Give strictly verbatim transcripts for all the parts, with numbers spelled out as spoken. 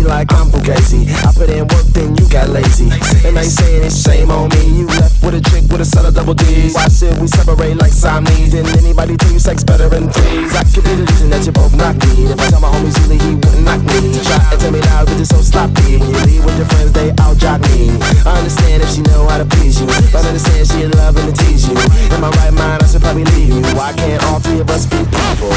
like I'm Fugazi. I put in work, then you got lazy. And I ain't saying it's shame on me. You left with a chick with a son of double D's. Why should we separate like Siamese? Didn't anybody tell you sex better than threes? I could be the reason that you both knock me. If I tell my homies who he wouldn't knock me. Try and tell me now, but it's so sloppy. When you leave with your friends, they out jock me. I understand if she know how to please you, but I understand she in love and to tease you. In my right mind, I should probably leave you. Why can't all three of us be people?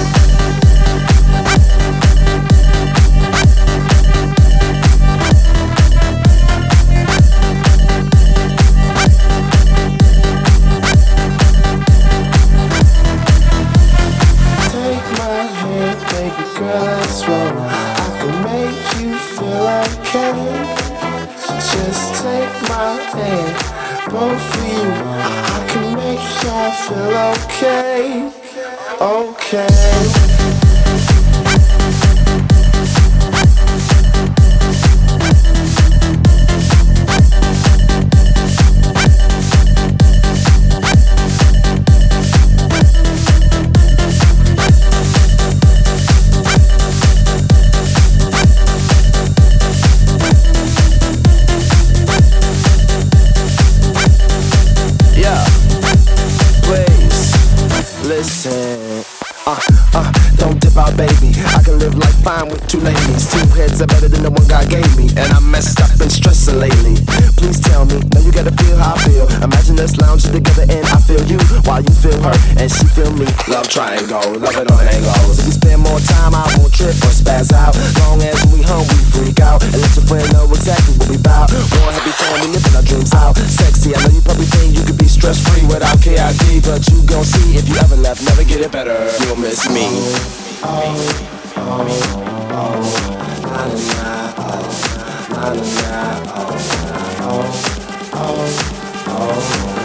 Girl, let's roll. I can make you feel okay. Just take my hand, both of you. I can make y'all feel okay, okay. Listen, uh, uh, don't dip out, baby. I can live life fine with two ladies. Two heads are better than the one God gave me. And I'm messed up and stressing lately. Please tell me, now you gotta feel how I feel. Imagine us lounging together and I feel you while you feel her and she feel me. Love triangle, love it on angles. If we spend more time, I won't trip or spaz out. Long as when we home, we freak out. And let your friend know exactly what we bout. More happy fun, we living our dreams out. Sexy, I know you probably think you could be stress free without K I D, but you gon' see if you ever left, never get it better. You'll miss me. Oh, oh, oh, na na na, oh, na na na, oh, oh, oh, oh.